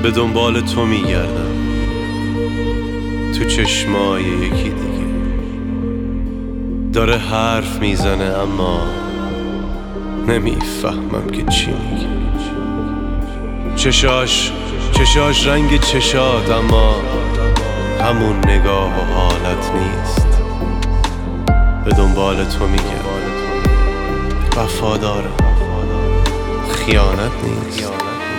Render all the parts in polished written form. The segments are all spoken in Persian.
به دنبال تو میگردم، تو چشمای یکی دیگه. داره حرف میزنه اما نمیفهمم که چی میگه. چشاش رنگ چشات، اما همون نگاه و حالت نیست. به دنبال تو میگردم، وفادارم، خیانت نیست.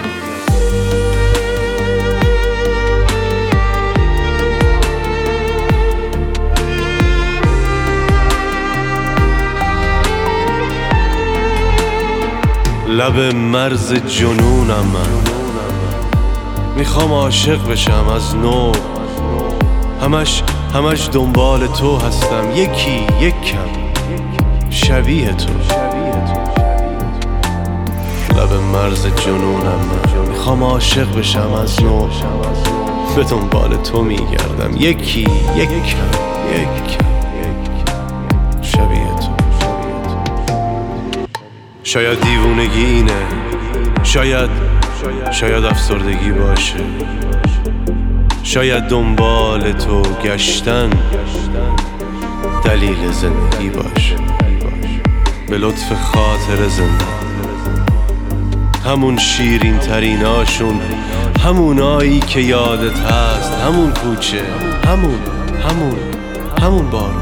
لب مرز جنونم من، میخوام عاشق بشم از نو. همش دنبال تو هستم، یکی یکم شبیه تو. لب مرز جنونم من، میخوام عاشق بشم از نو. به دنبال تو میگردم، یکی یکم شبیه تو. شاید دیوونگی اینه، شاید افسردگی باشه، شاید دنبال تو گشتن دلیل زندگی باشه. به لطف خاطر زنده، همون شیرین تریناشون، همونایی که یادت هست، همون کوچه، همون بارون.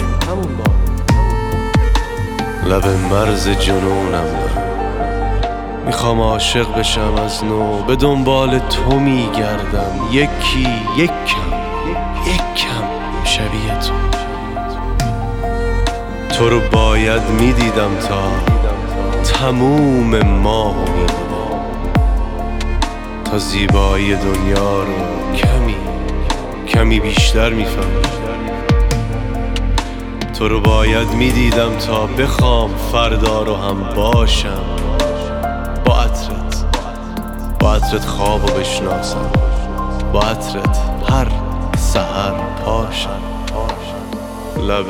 لب مرز جنونم من، میخوام عاشق بشم از نو. به دنبال تو میگردم، یکی یکم شبیه تو. تو رو باید میدیدم تا تموم ماه و تا زیبایی دنیا رو کمی بیشتر میفهمم. تو رو باید میدیدم تا بخوام فردا رو هم باشم، با عطرت خوابو بشناسم، با عطرت هر سحر پاشم. لب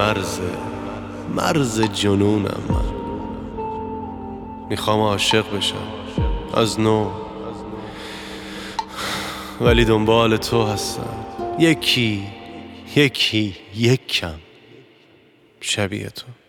مرز جنونم من، میخوام عاشق بشم از نو، ولی دنبال تو هستم، یکی یکم شبیه تو.